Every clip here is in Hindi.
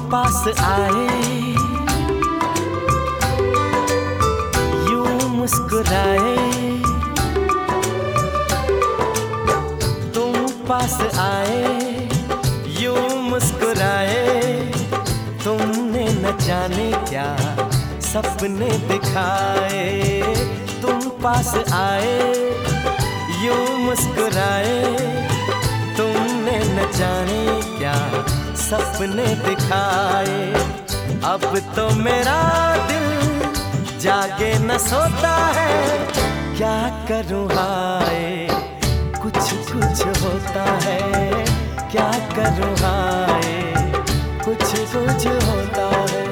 पास आए, यूं मुस्कुराए, तुम पास आए, यूं मुस्कुराए, तुमने न जाने क्या सपने दिखाए। तुम पास आए, यूं मुस्कुराए, तुमने न जाने क्या सपने दिखाए। अब तो मेरा दिल जागे न सोता है, क्या करूँ हाय कुछ कुछ होता है, क्या करूँ हाय कुछ कुछ होता है।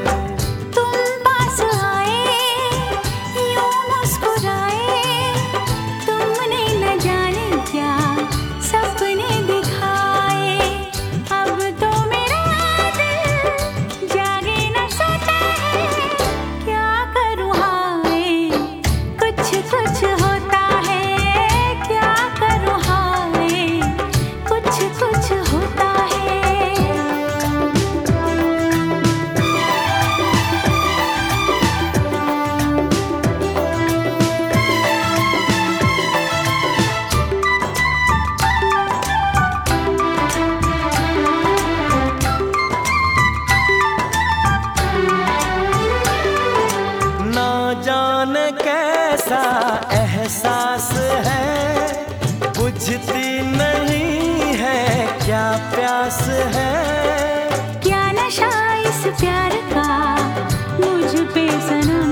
कैसा एहसास है, बुझती नहीं है क्या प्यास है। क्या नशा इस प्यार का मुझ पे सनम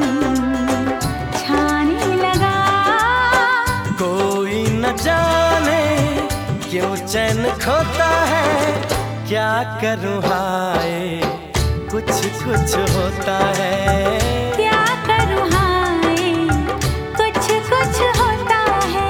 छाने लगा। कोई न जाने क्यों चैन खोता है, क्या करूँ हाय कुछ कुछ होता है। क्या करूँ हाय कुछ कुछ होता है।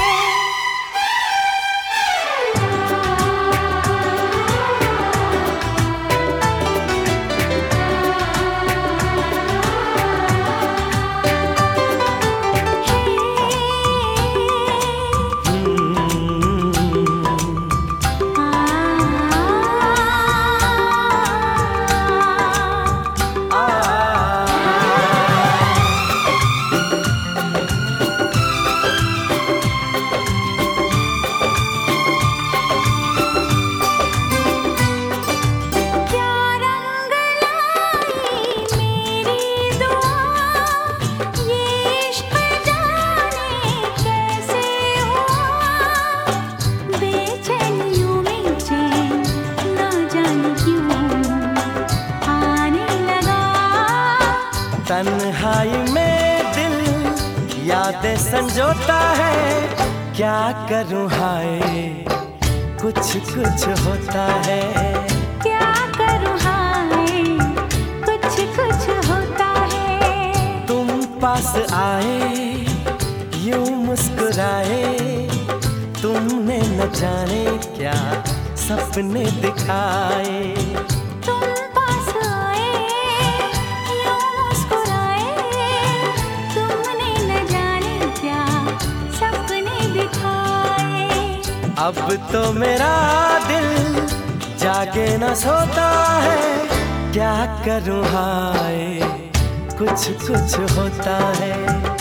तन्हाई में दिल यादें संजोता है, क्या करूँ हाय कुछ कुछ होता है। क्या करूँ हाय कुछ कुछ होता है। तुम पास आए यूं मुस्कुराए, तुमने न जाने क्या सपने दिखाए। अब तो मेरा दिल जागे न सोता है, क्या करूँ हाय कुछ कुछ होता है।